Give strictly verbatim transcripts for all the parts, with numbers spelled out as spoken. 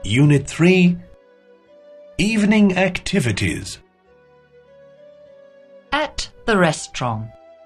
Unit three, Evening Activities. At the restaurant.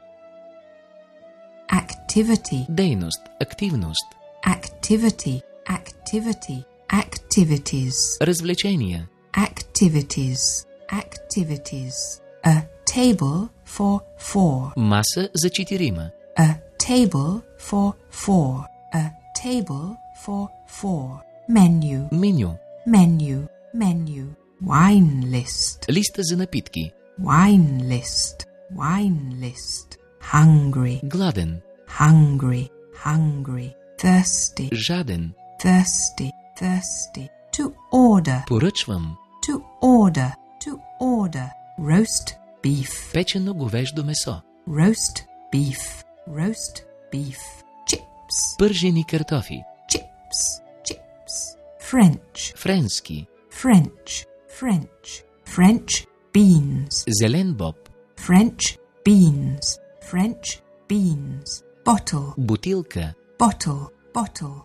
Activity, Дейност, активност. activity, activity, activities, Развлечения. activities, activities. A table for four. Маса за четирима. A table for four. A table for four. Menu, Меню. menu, menu. Wine list, Листа за напитки. wine list, wine list. Hungry, Гладен. hungry, hungry. Thirsty, Жаден. thirsty, thirsty. To order, Поръчвам. to order, to order. Roast beef, Печено говеждо месо. roast beef, roast beef. Chips, Пържени картофи. chips, chips. French, Френски. French, French. French beans, Зелен боб. French beans, French beans. Bottle, Бутилка. bottle, bottle.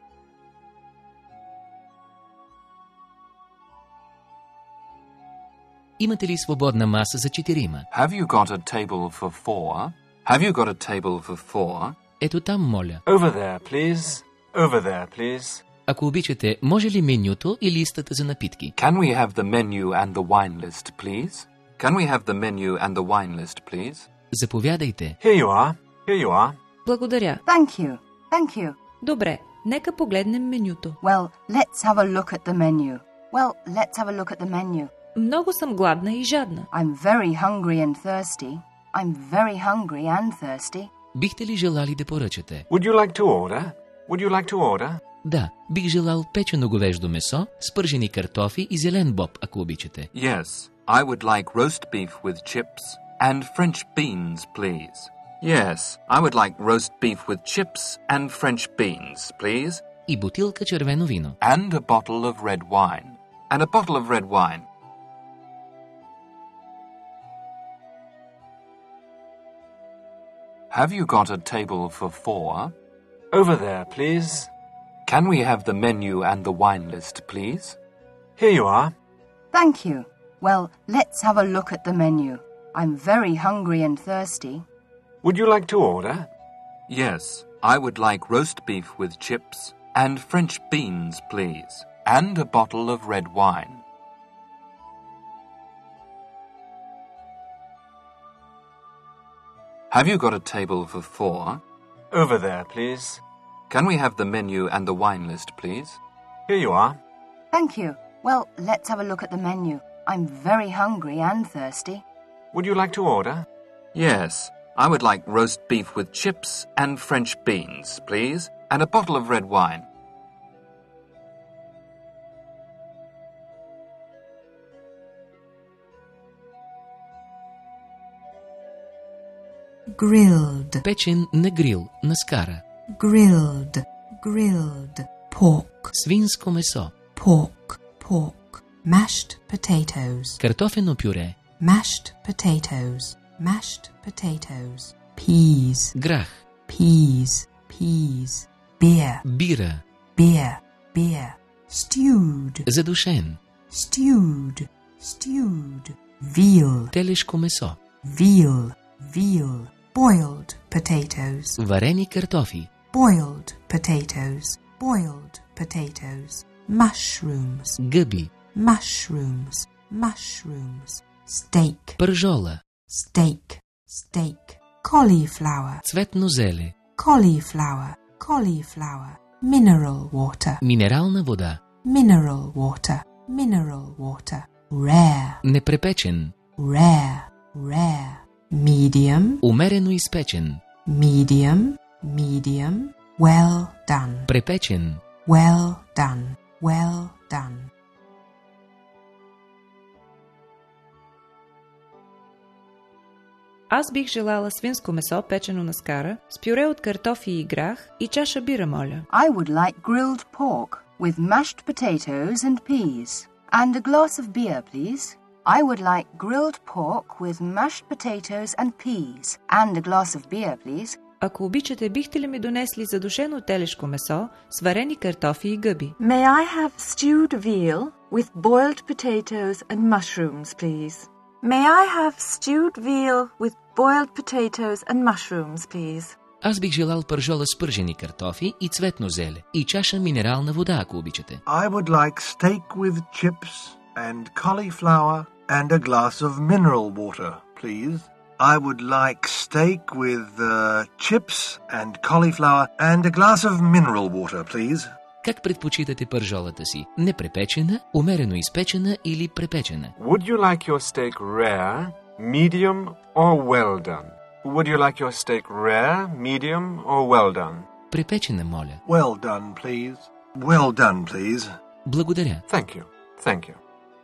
Имате ли свободна маса за четирима? Have you got a table for four? Have you got a table for four? Ето там, моля. Over there, please. Over there, please. Ако обичате, може ли менюто и листата за напитки? Can we have the menu and the wine list, please? Can we have the menu and the wine list, please? Заповядайте. Here you are. Here you are. Благодаря. Thank you. Thank you. Добре, нека погледнем менюто. Well, let's have a look at the menu. Well, let's have a look at the menu. Много съм гладна и жадна. I'm very hungry and thirsty. I'm very hungry and thirsty. Бихте ли желали да поръчате? Would you like to order? Would you like to order? Да, бих желал печено говеждо месо, спържени картофи и зелен боб, ако обичате. Yes, I would like roast beef with chips and French beans, please. Yes, I would like roast beef with chips and French beans, please. И бутилка червено вино. And a bottle of red wine. And a bottle of red wine. Have you got a table for four? Over there, please. Can we have the menu and the wine list, please? Here you are. Thank you. Well, let's have a look at the menu. I'm very hungry and thirsty. Would you like to order? Yes, I would like roast beef with chips and French beans, please. And a bottle of red wine. Have you got a table for four? Over there, please. Can we have the menu and the wine list, please? Here you are. Thank you. Well, let's have a look at the menu. I'm very hungry and thirsty. Would you like to order? Yes, I would like roast beef with chips and French beans, please, and a bottle of red wine. Grilled, Печен на грил, на скара. grilled, grilled. Pork, Свинско месо. pork, pork. Mashed potatoes, Картофено пюре. mashed potatoes, mashed potatoes. Peas, Грах. peas, peas. Beer, Бира. beer, beer. Stewed, Задушен. stewed, stewed. Veal, Телешко месо. veal, veal. Boiled potatoes, Варени картофи. boiled potatoes, boiled potatoes. Mushrooms, Гъби. mushrooms, mushrooms. Steak, Пържола. steak, steak. Cauliflower, Цветно зеле. cauliflower, cauliflower. Mineral water, Минерална вода. mineral water, mineral water. Rare, Непрепечен. rare, rare. Medium, Умерено изпечен. medium, medium. Well done, Препечен. well done, well done. Аз бих желала свинско месо, печено на скара, с пюре от картофи и грах и чаша бира, моля. I would like grilled pork with mashed potatoes and peas. And a glass of beer, please. I would like grilled pork with mashed potatoes and peas. And a glass of beer, please. Ако обичате, бихте ли ми донесли задушено телешко месо, сварени картофи и гъби? May I have stewed veal with boiled potatoes and mushrooms, please? May I have stewed veal with boiled potatoes and mushrooms, please? Аз бих желал пържола с пържени картофи и цветно зеле и чаша минерална вода, ако обичате. I would like steak with chips and cauliflower and a glass of mineral water, please. I would like steak with uh, chips and cauliflower and a glass of mineral water, please. Как предпочитате пържолата си? Непрепечена, умерено изпечена или препечена? Would you like your steak rare, medium, or well done? Would you like your steak rare, medium, or well done? Препечена, моля. Well done, please. Well done, please. Благодаря. Thank you. Thank you.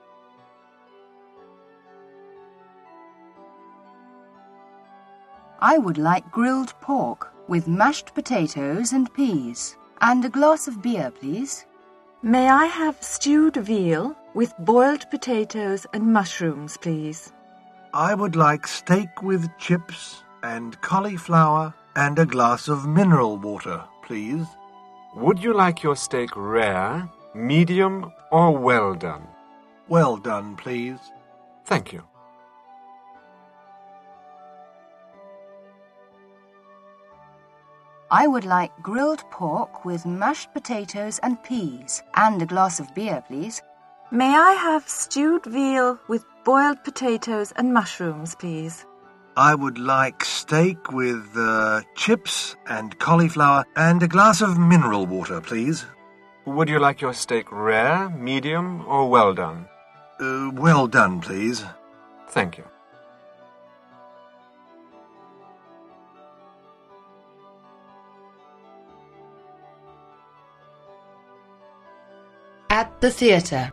I would like grilled pork with mashed potatoes and peas. And a glass of beer, please. May I have stewed veal with boiled potatoes and mushrooms, please? I would like steak with chips and cauliflower and a glass of mineral water, please. Would you like your steak rare, medium, or well done? Well done, please. Thank you. I would like grilled pork with mashed potatoes and peas. And a glass of beer, please. May I have stewed veal with boiled potatoes and mushrooms, please? I would like steak with uh, chips and cauliflower and a glass of mineral water, please. Would you like your steak rare, medium, or well done? Uh, well done, please. Thank you. At the theatre.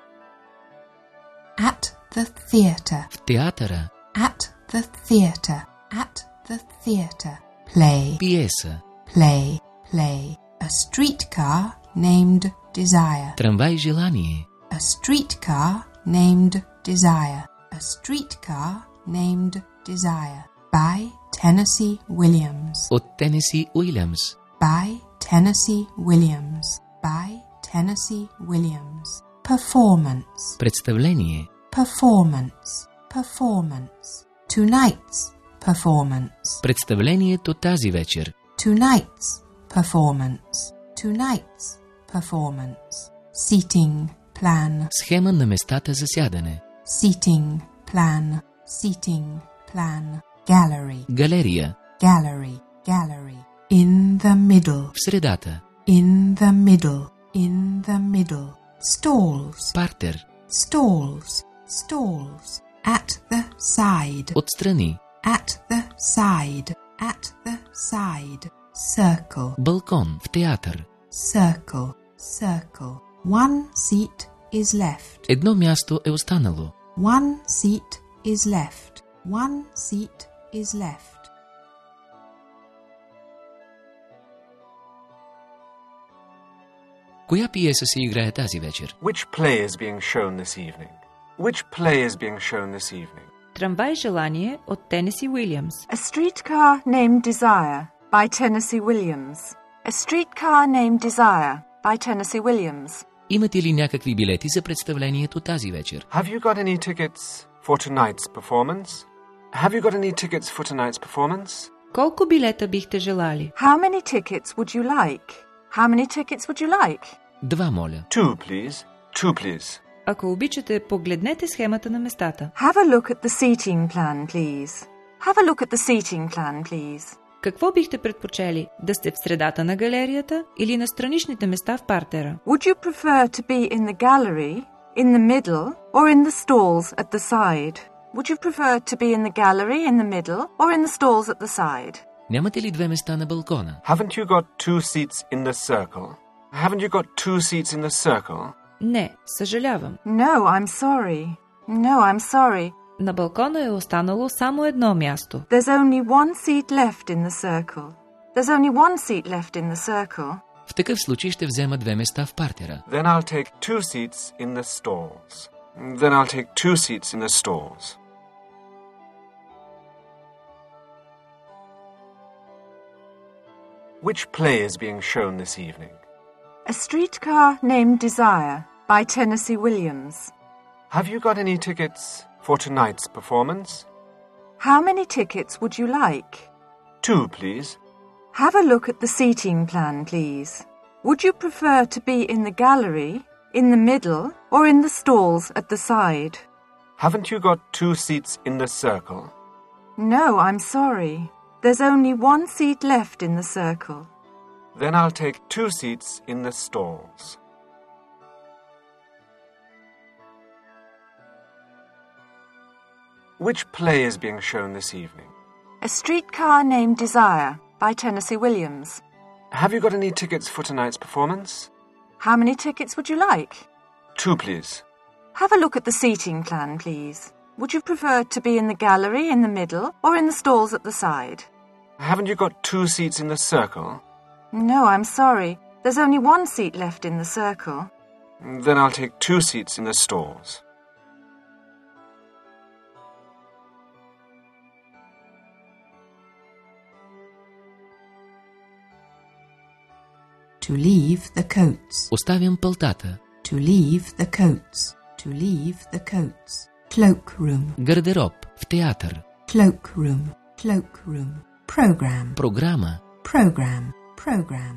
At the theatre. В театъра. At the theatre. At the theatre. Play. Пиеса. Play. Play. A streetcar named Desire. Трамвай желание. A streetcar named Desire. A streetcar named Desire. By Tennessee Williams. От Тенеси Уилямс. By Tennessee Williams. By Tennessee Williams. Performance. Представление. Performance. Performance. Tonight's performance. Представлението тази вечер. Tonight's performance. Tonight's performance. Seating plan. Схема на местата за сядане. Seating plan. Seating plan. Gallery. Галерия. Gallery. Gallery. In the middle. В средата. In the middle. In the middle. Stalls. Партер. Stalls. Stalls. At the side. Отстрани. At the side. At the side. Circle. Балкон. В театър. Circle. Circle. One seat is left. Едно място е останало. One seat is left. One seat is left. Коя пиеса се играе тази вечер? Which play is being shown this evening? Which play is being shown this evening? Трамвай желание от Тенеси Уилямс. A streetcar named Desire by Tennessee Williams. A streetcar named Desire by Tennessee Williams. Имате ли някакви билети за представлението тази вечер? Have you got any tickets for tonight's performance? Have you got any tickets for tonight's performance? Колко билета бихте желали? How many tickets would you like? How many tickets would you like? Два, моля. Two, please. Two, please. Ако обичате, погледнете схемата на местата. Have a look at the seating plan, please. Have a look at the seating plan, please. Какво бихте предпочели? Да сте в средата на галерията или на страничните места в партера? Would you prefer to be in the gallery, in the middle, or in the stalls at the side? Would you prefer to be in the gallery, in the middle, or in the stalls at the side? Нямате ли две места на балкона? Haven't you got two seats in the circle? Haven't you got two seats in the circle? Не, съжалявам. No, I'm sorry. No, I'm sorry. На балкона е останало само едно място. There's only one seat left in the circle. There's only one seat left in the circle. В такъв случай ще взема две места в партера. Then I'll take two seats in the stalls. Then I'll take two seats in the stalls. Which play is being shown this evening? A Streetcar Named Desire by Tennessee Williams. Have you got any tickets for tonight's performance? How many tickets would you like? Two, please. Have a look at the seating plan, please. Would you prefer to be in the gallery, in the middle, or in the stalls at the side? Haven't you got two seats in the circle? No, I'm sorry. There's only one seat left in the circle. Then I'll take two seats in the stalls. Which play is being shown this evening? A Streetcar Named Desire by Tennessee Williams. Have you got any tickets for tonight's performance? How many tickets would you like? Two, please. Have a look at the seating plan, please. Would you prefer to be in the gallery, in the middle, or in the stalls at the side? Haven't you got two seats in the circle? No, I'm sorry. There's only one seat left in the circle. Then I'll take two seats in the stalls. To leave the coats. Оставям пълтата. To leave the coats. To leave the coats. Cloakroom. Гардероб. В театър. Cloakroom. Cloakroom. Program. Програма. Program. Program.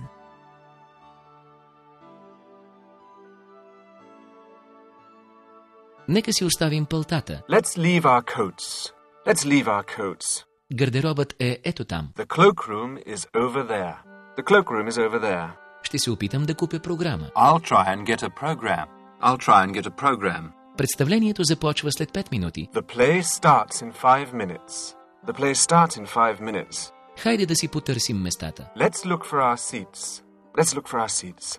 Нека си оставим пълтата. Let's leave our coats. Let's leave our coats. Гардеробът е ето там. The cloakroom is over there. The cloakroom is over there. Ще се опитам да купя програма. I'll try and get a program. I'll try and get a program. Представлението започва след пет минути. The play starts in five minutes. The play starts in five minutes. Хайде да си потърсим местата. Let's look for our seats. Let's look for our seats.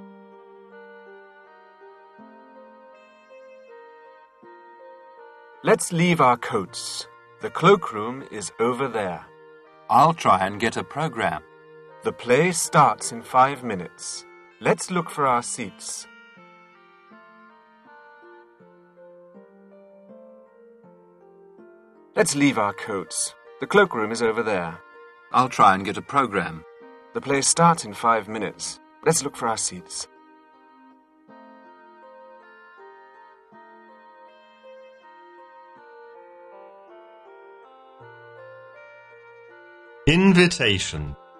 Let's leave our coats. The cloakroom is over there. I'll try and get a program. The play starts in five minutes. Let's look for our seats. Let's leave our coats. The cloakroom is over there. I'll try and get a program. The play starts in five minutes. Let's look for our seats. Invitation.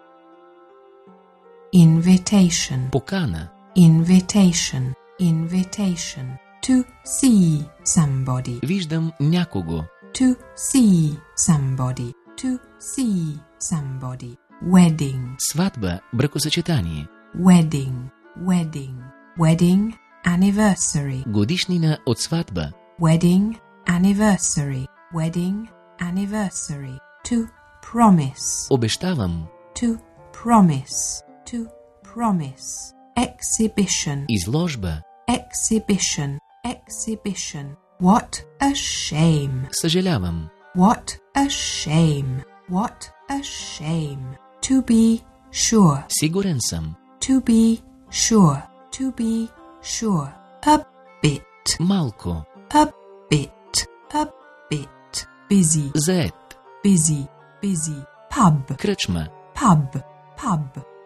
Invitation. Покана. Invitation. Invitation. To see somebody. Виждам някого. To see somebody. To see somebody. Wedding. Сватба, бракосъчетание. Wedding. Wedding. Wedding anniversary. Годишнина от сватба. Wedding anniversary. Wedding anniversary. To promise. Обещавам. To promise. To promise. Exhibition. Изложба. Exhibition. Exhibition. What a shame. Съжалявам. What a shame. What a shame. To be sure. Сигурен съм. To be sure. To be sure. A bit. Малко. A bit. A bit. Busy. Заед. Busy. Busy. Pub. Кръчма. Pub. Pub.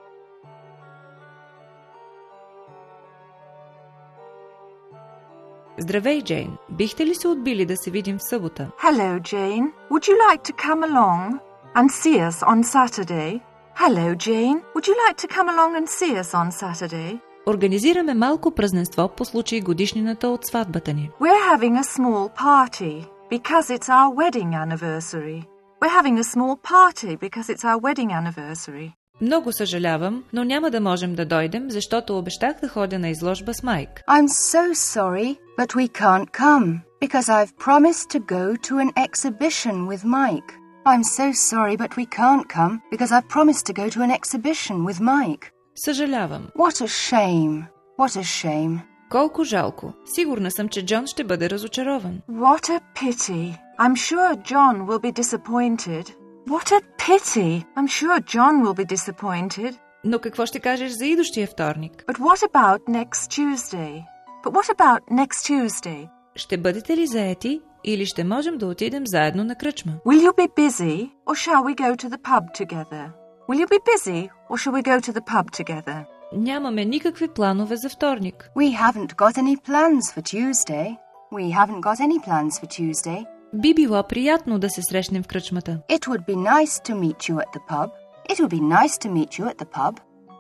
Здравей, Джейн. Бихте ли се отбили да се видим в събота? Hello, Jane. Would you like to come along and see us on Saturday? Hello, Jane. Would you like to come along and see us on Saturday? Организираме малко празненство по случай годишнината от сватбата ни. We're having a small party because it's our wedding anniversary. We're having a small party because it's our wedding anniversary. Много съжалявам, но няма да можем да дойдем, защото обещах да ходя на изложба с Майк. I'm so sorry, but we can't come because I've promised to go to an exhibition with Mike. I'm so sorry, but we can't come because I've promised to go to an exhibition with Mike. Съжалявам. What a shame. What a shame. Колко жалко. Сигурна съм, че Джон ще бъде разочарован. What a pity. I'm sure John will be disappointed. What a pity. I'm sure John will be disappointed. Но какво ще кажеш за идущия вторник? But what about next Tuesday? But what about next Tuesday? Ще бъдете ли заети или ще можем да отидем заедно на кръчма? Will you be busy or shall we go to the pub together? Will you be busy, or shall we go to the pub together? Нямаме никакви планове за вторник. We haven't got any plans for Tuesday. We haven't got any plans for Tuesday. Би било приятно да се срещнем в кръчмата. It would be nice to meet you at the pub. It would be nice to meet you at the pub.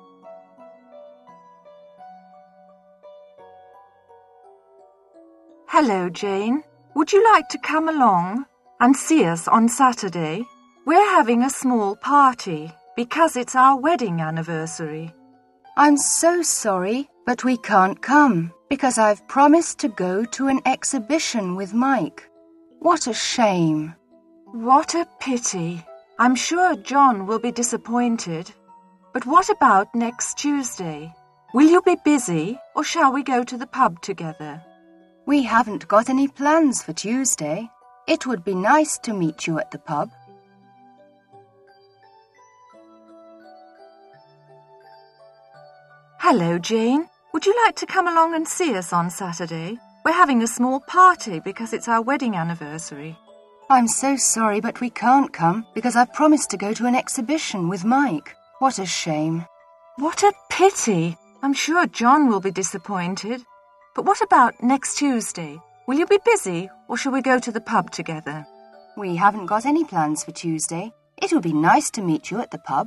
Hello, Jane. Would you like to come along and see us on Saturday? We're having a small party because it's our wedding anniversary. I'm so sorry, but we can't come because I've promised to go to an exhibition with Mike. What a shame. What a pity. I'm sure John will be disappointed. But what about next Tuesday? Will you be busy, or shall we go to the pub together? We haven't got any plans for Tuesday. It would be nice to meet you at the pub. Hello, Jane. Would you like to come along and see us on Saturday? We're having a small party because it's our wedding anniversary. I'm so sorry, but we can't come because I've promised to go to an exhibition with Mike. What a shame. What a pity. I'm sure John will be disappointed. But what about next Tuesday? Will you be busy, or shall we go to the pub together? We haven't got any plans for Tuesday. It would be nice to meet you at the pub.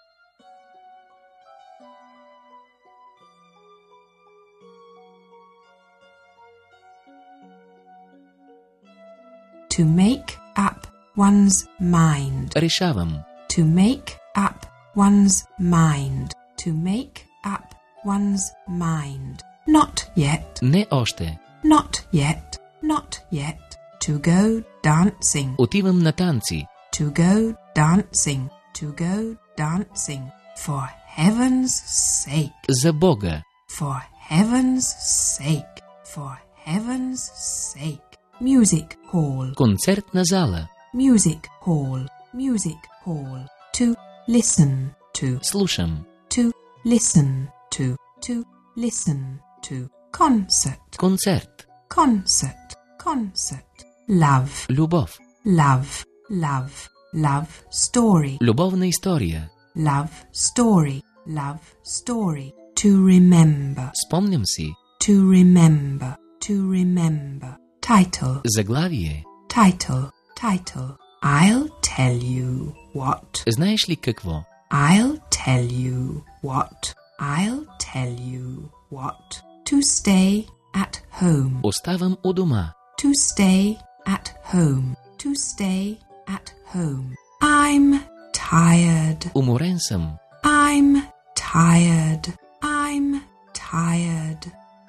To make up one's mind. Решавам. To make up one's mind. To make up one's mind. Not yet. Не още. Not yet. Not yet. To go dancing. Отивам на танци. To go dancing. To go dancing. For heaven's sake. За Бога. For heaven's sake. For heaven's sake. Music hall. Концертна зала. Music hall. Music hall. To listen to. Слушам. To listen to. To listen to. Concert. Концерт. Concert. Concert. Love. Любов. Love. Love. Love story. Любовна история. Love story. Love story. To remember. Спомням си. To remember. To remember. Title. Заглавие. Title. Title. I'll tell you what. Знаеш ли какво? I'll tell you what. I'll tell you what. To stay at home. Оставам у дома. To stay at home. To stay at home. I'm tired. Уморен съм. I'm tired. I'm tired.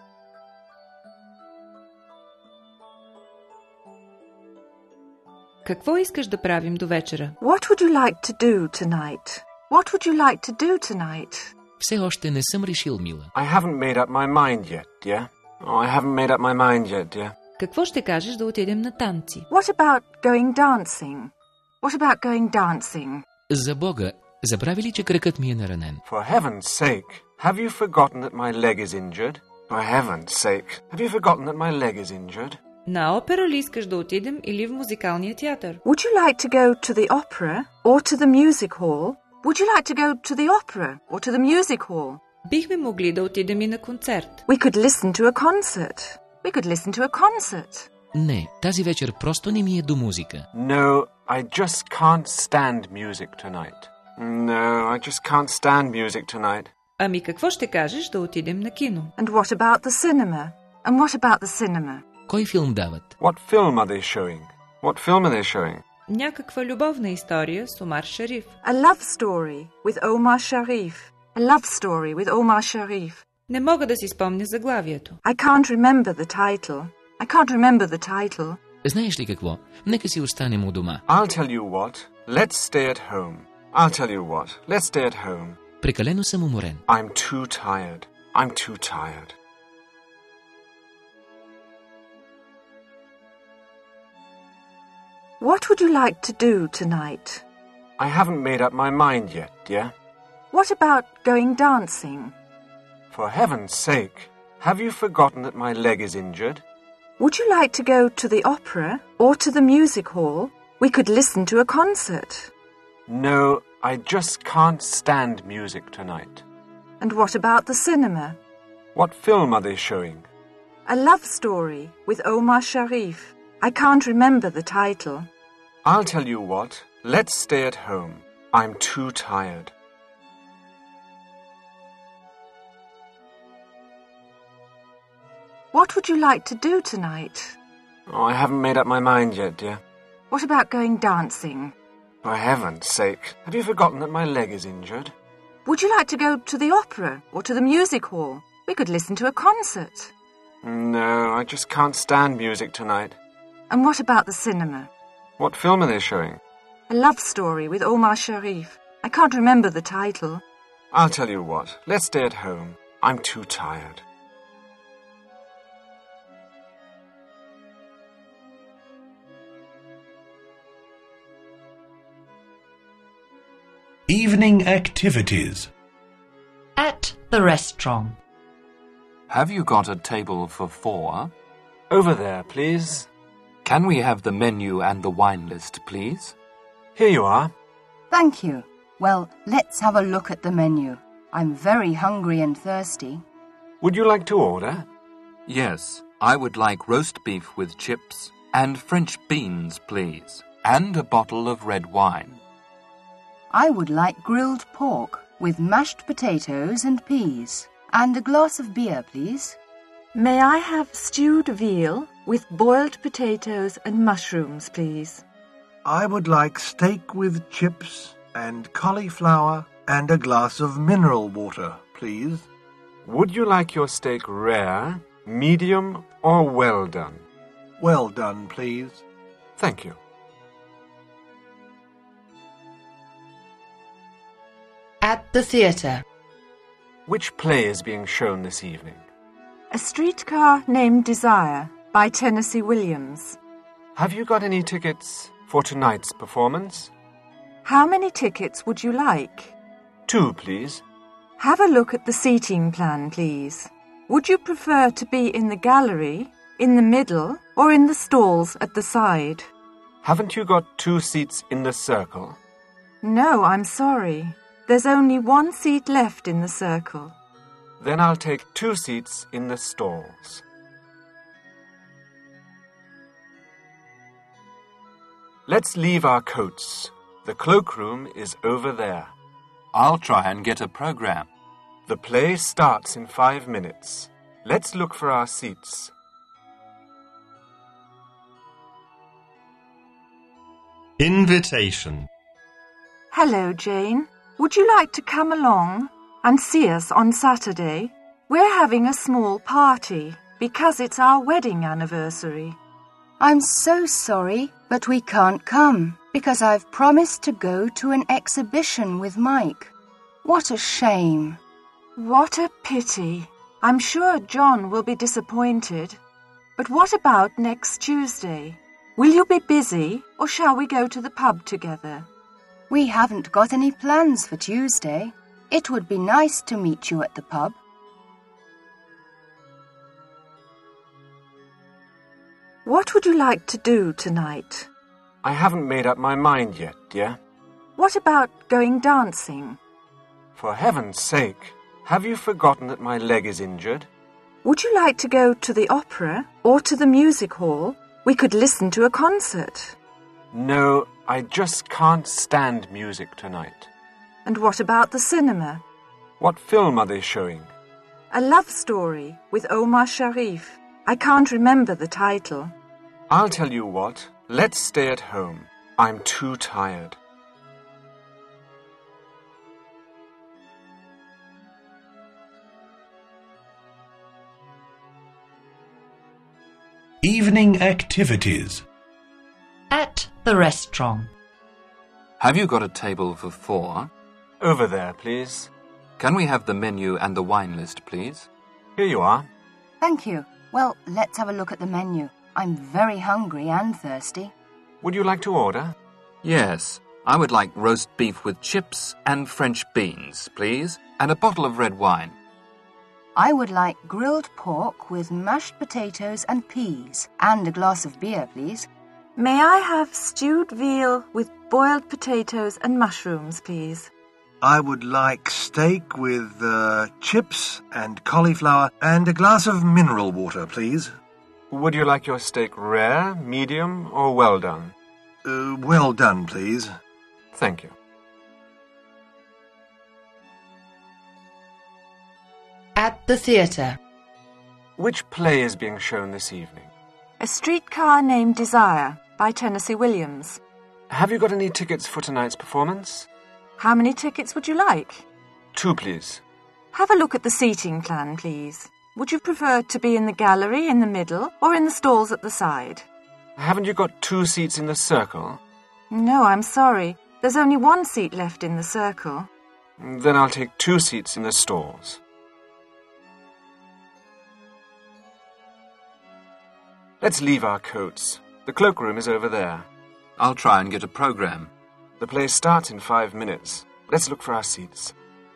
Какво искаш да правим до вечера? What would you like to do tonight? What would you like to do tonight? Все още не съм решил, мила. I haven't made up my mind yet, dear. Oh, I haven't made up my mind yet, dear. Какво ще кажеш да отидем на танци? What about going dancing? What about going dancing? За Бога, забрави ли, че кракът ми е наранен? For heaven's sake, have you forgotten that my leg is injured? For heaven's sake, have you forgotten that my leg is injured? На опера ли искаш да отидем или в музикалния театър? Would you like to go to the opera or to the music hall? Would you like to go to the opera or to the music hall? Бихме могли да отидем и на концерт. We could listen to a concert. We could listen to a concert. Не, тази вечер просто не ми е до музика. No, I just can't stand music tonight. No, I just can't stand music tonight. Ами какво ще кажеш да отидем на кино? And what about the cinema? And what about the cinema? Кой филм дават? What film are they showing? What film are they showing? Някаква любовна история с Омар Шариф. A love story with Omar Sharif. A love story with Omar Sharif. Не мога да си спомня заглавието. I can't remember the title. I can't remember the title. Знаеш ли какво? Нека си останем у дома. I'll tell you what. Let's stay at home. I'll tell you what. Let's stay at home. Прекалено съм уморен. I'm too tired. I'm too tired. What would you like to do tonight? I haven't made up my mind yet, dear. What about going dancing? For heaven's sake, have you forgotten that my leg is injured? Would you like to go to the opera or to the music hall? We could listen to a concert. No, I just can't stand music tonight. And what about the cinema? What film are they showing? A love story with Omar Sharif. I can't remember the title. I'll tell you what. Let's stay at home. I'm too tired. What would you like to do tonight? Oh, I haven't made up my mind yet, dear. What about going dancing? For heaven's sake, have you forgotten that my leg is injured? Would you like to go to the opera or to the music hall? We could listen to a concert. No, I just can't stand music tonight. And what about the cinema? What film are they showing? A love story with Omar Sharif. I can't remember the title. I'll tell you what. Let's stay at home. I'm too tired. Evening activities. At the restaurant. Have you got a table for four? Over there, please. Can we have the menu and the wine list, please? Here you are. Thank you. Well, let's have a look at the menu. I'm very hungry and thirsty. Would you like to order? Yes, I would like roast beef with chips and French beans, please, and a bottle of red wine. I would like grilled pork with mashed potatoes and peas, and a glass of beer, please. May I have stewed veal with boiled potatoes and mushrooms, please? I would like steak with chips and cauliflower and a glass of mineral water, please. Would you like your steak rare, medium, or well done? Well done, please. Thank you. At the theatre. Which play is being shown this evening? A Streetcar Named Desire by Tennessee Williams. Have you got any tickets for tonight's performance? How many tickets would you like? Two, please. Have a look at the seating plan, please. Would you prefer to be in the gallery, in the middle, or in the stalls at the side? Haven't you got two seats in the circle? No, I'm sorry. There's only one seat left in the circle. Then I'll take two seats in the stalls. Let's leave our coats. The cloakroom is over there. I'll try and get a program. The play starts in five minutes. Let's look for our seats. Invitation. Hello, Jane. Would you like to come along and see us on Saturday? We're having a small party because it's our wedding anniversary. I'm so sorry, but we can't come because I've promised to go to an exhibition with Mike. What a shame. What a pity. I'm sure John will be disappointed. But what about next Tuesday? Will you be busy, or shall we go to the pub together? We haven't got any plans for Tuesday. It would be nice to meet you at the pub. What would you like to do tonight? I haven't made up my mind yet, dear. What about going dancing? For heaven's sake, have you forgotten that my leg is injured? Would you like to go to the opera or to the music hall? We could listen to a concert. No, I just can't stand music tonight. And what about the cinema? What film are they showing? A love story with Omar Sharif. I can't remember the title. I'll tell you what. Let's stay at home. I'm too tired. Evening activities. At the restaurant. Have you got a table for four? Over there, please. Can we have the menu and the wine list, please? Here you are. Thank you. Well, let's have a look at the menu. I'm very hungry and thirsty. Would you like to order? Yes, I would like roast beef with chips and French beans, please, and a bottle of red wine. I would like grilled pork with mashed potatoes and peas, and a glass of beer, please. May I have stewed veal with boiled potatoes and mushrooms, please? I would like steak with uh, chips and cauliflower and a glass of mineral water, please. Would you like your steak rare, medium, or well done? Uh, well done, please. Thank you. At the theatre. Which play is being shown this evening? A Streetcar Named Desire by Tennessee Williams. Have you got any tickets for tonight's performance? How many tickets would you like? Two, please. Have a look at the seating plan, please. Would you prefer to be in the gallery in the middle or in the stalls at the side? Haven't you got two seats in the circle? No, I'm sorry. There's only one seat left in the circle. Then I'll take two seats in the stalls. Let's leave our coats. The cloakroom is over there. I'll try and get a program. The play starts in five minutes. Let's look for our seats.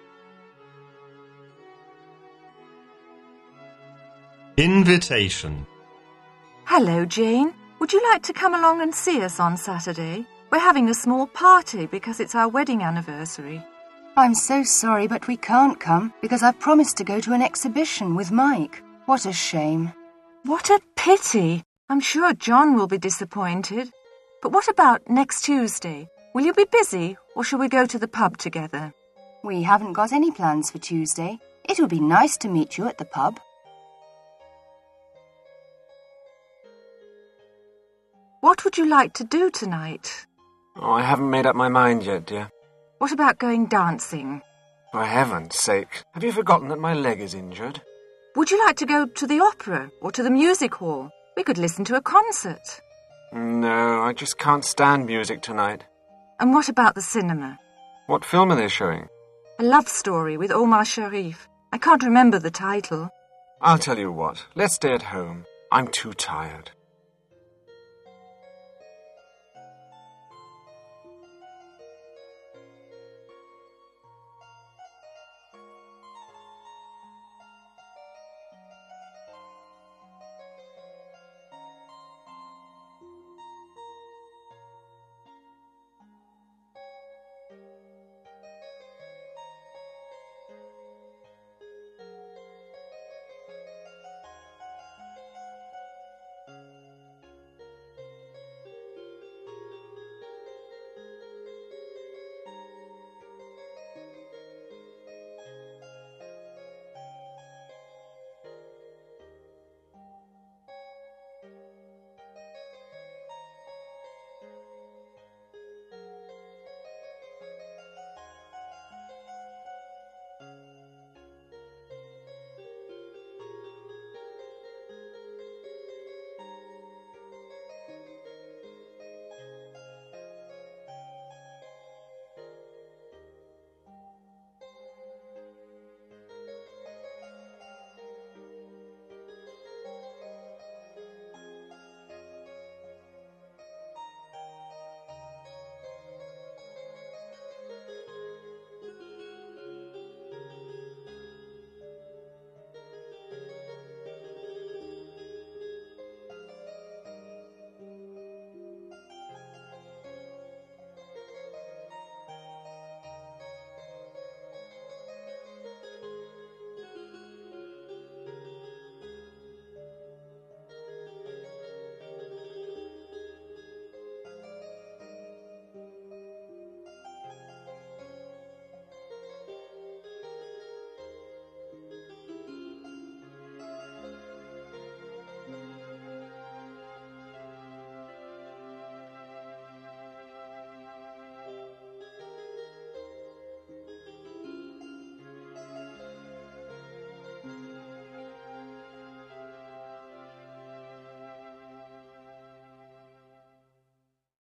Invitation. Hello, Jane. Would you like to come along and see us on Saturday? We're having a small party because it's our wedding anniversary. I'm so sorry, but we can't come because I've promised to go to an exhibition with Mike. What a shame. What a pity. I'm sure John will be disappointed. But what about next Tuesday? Will you be busy, or shall we go to the pub together? We haven't got any plans for Tuesday. It would be nice to meet you at the pub. What would you like to do tonight? Oh, I haven't made up my mind yet, dear. What about going dancing? For heaven's sake, have you forgotten that my leg is injured? Would you like to go to the opera or to the music hall? We could listen to a concert. No, I just can't stand music tonight. And what about the cinema? What film are they showing? A love story with Omar Sharif. I can't remember the title. I'll tell you what, let's stay at home. I'm too tired.